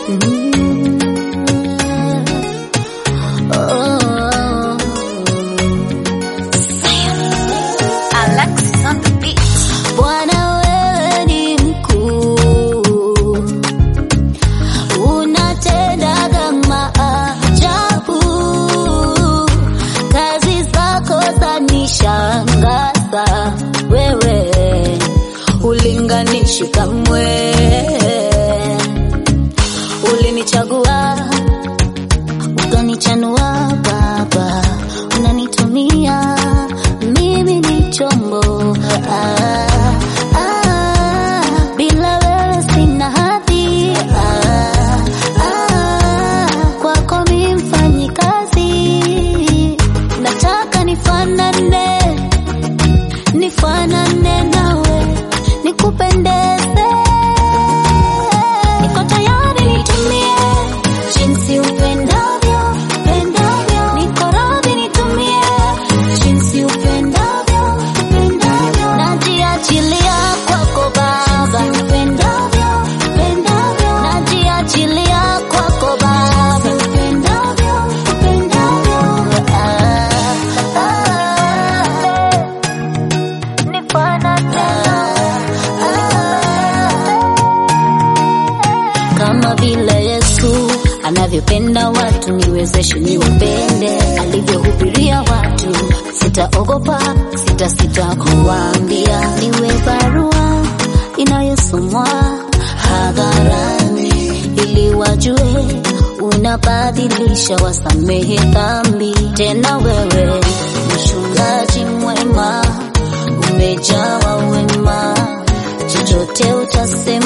Bwana wewe ni mkuu, unatenda kama ajabu, kazi zako zanishangaza, wewe ulinganishi kamwe, ulinichagua ukanichanua Baba, unanitumia mimi ni chombo. Bila wewe sina hadhi, kwako mimi mfanyikazi, nataka nifanane nawe, nikupendeze, niko tayari nitumie jinsi upendavyo, niko radhi nitumie jinsi upendavyo, najiachilia kwako Baba, najiachilia kwako Baba, kama vile Yesu anavyopenda watu, niwezeshe niwapende alivyohubiria watu. Sitaogopa, sitasita kuwaambia, niwe barua inayosomwa hadharani, ili wajue unabadilisha, wasamehe dhambi. Tena wewe mchungaji mwema, umejawa wema, chochote utasema